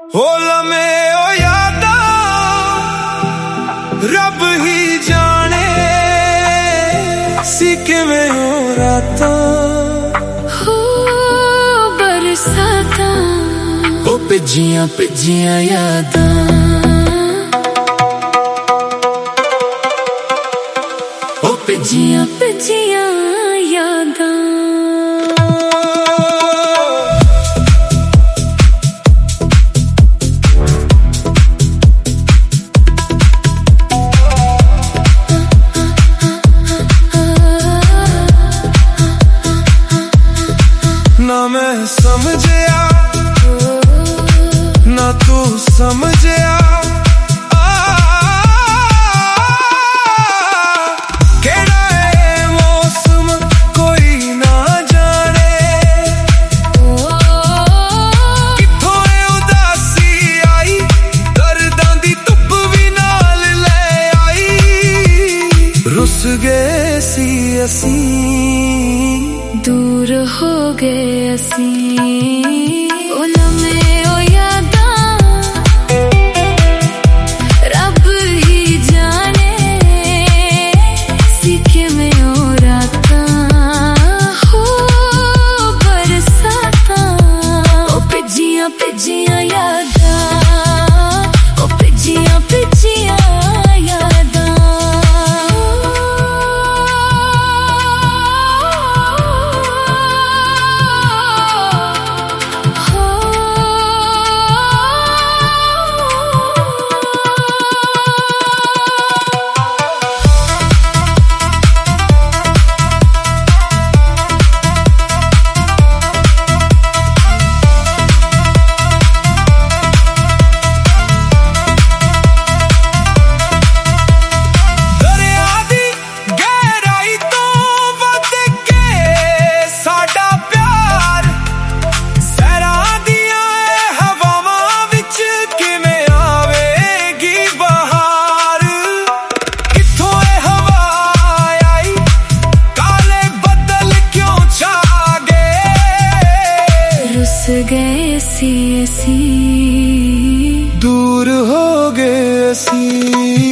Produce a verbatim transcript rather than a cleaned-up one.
हो लमे ओ यादा रब ही जाने सी किवें हो राता हो बरसाता ओ पिजियां पिजियां यादां ओ पिजियां पिजियां यादां ना मैं समझया ना तू समझया केड़ा है मौसम कोई ना जाने किथों है उदासी आई दर्दां दी धुप भी नाल ले आई रुस गए सी असी दूर हो गए असी ओ लम्हे ओ यादां रब ही जाने सी किवें हो रातां हो बरसातां ओ पिजियां पिजियां यादां ओ पिजियां पिजियां यादां गए सी असी दूर हो गए सी।